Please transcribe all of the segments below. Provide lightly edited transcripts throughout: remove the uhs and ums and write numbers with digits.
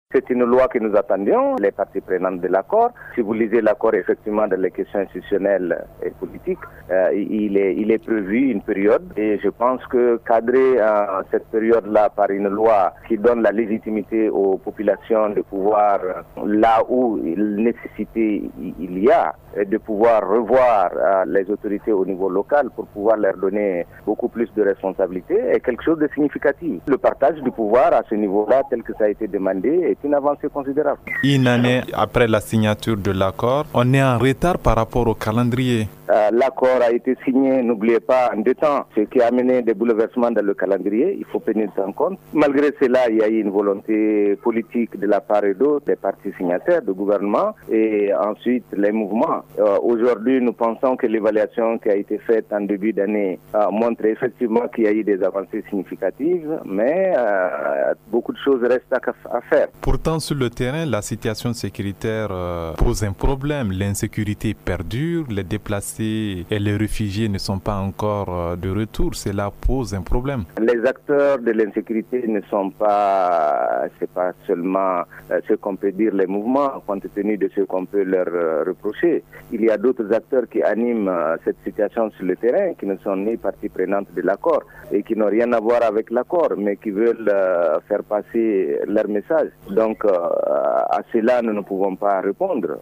C'est une loi que nous attendions, les parties prenantes de l'accord. Si vous lisez l'accord, effectivement, dans les questions institutionnelles et politiques, il est prévu une période. Et je pense que cadrer cette période-là par une loi qui donne la légitimité aux populations de pouvoir, là où nécessité il y a, de pouvoir revoir les autorités au niveau local pour pouvoir leur donner beaucoup plus de responsabilités est quelque chose de significatif. Le partage du pouvoir à ce niveau-là, tel que ça a été demandé, est une avancée considérable. Une année après la signature de l'accord, on est en retard par rapport au calendrier. L'accord a été signé, n'oubliez pas, en 2 temps, ce qui a amené des bouleversements dans le calendrier. Il faut tenir ça en compte. Malgré cela, il y a eu une volonté politique de la part et d'autre des partis signataires, du gouvernement, et ensuite les mouvements. Aujourd'hui, nous pensons que l'évaluation qui a été faite en début d'année montre effectivement qu'il y a eu des avancées significatives, mais beaucoup de choses restent à faire. Pourtant, sur le terrain, la situation sécuritaire pose un problème. L'insécurité perdure, les déplacés et les réfugiés ne sont pas encore de retour. Cela pose un problème. Les acteurs de l'insécurité ne sont pas, c'est pas seulement ce qu'on peut dire les mouvements, compte tenu de ce qu'on peut leur reprocher. Il y a d'autres acteurs qui animent cette situation sur le terrain, qui ne sont ni partie prenante de l'accord et qui n'ont rien à voir avec l'accord, mais qui veulent faire passer leur message. Donc, à cela, nous ne pouvons pas répondre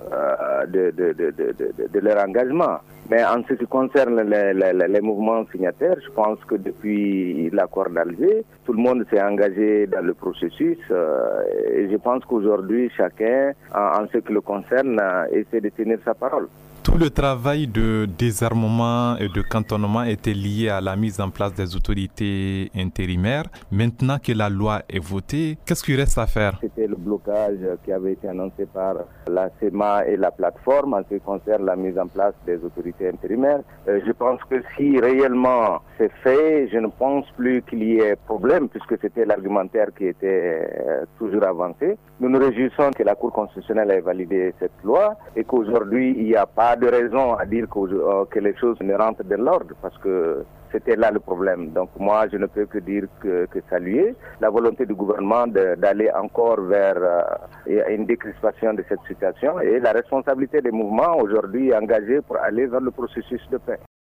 de leur engagement. Mais en ce qui concerne les mouvements signataires, je pense que depuis l'accord d'Alger, tout le monde s'est engagé dans le processus et je pense qu'aujourd'hui, chacun, en ce qui le concerne, essaie de tenir sa parole. Tout le travail de désarmement et de cantonnement était lié à la mise en place des autorités intérimaires. Maintenant que la loi est votée, qu'est-ce qu'il reste à faire? C'était le blocage qui avait été annoncé par la CEMA et la plateforme en ce qui concerne la mise en place des autorités intérimaires. Je pense que si réellement c'est fait, je ne pense plus qu'il y ait problème puisque c'était l'argumentaire qui était toujours avancé. Nous nous réjouissons que la Cour constitutionnelle ait validé cette loi et qu'aujourd'hui il n'y a pas de raison à dire que les choses ne rentrent dans l'ordre parce que c'était là le problème. Donc moi, je ne peux que dire que saluer la volonté du gouvernement d'aller encore vers une décrispation de cette situation et la responsabilité des mouvements aujourd'hui engagés pour aller vers le processus de paix.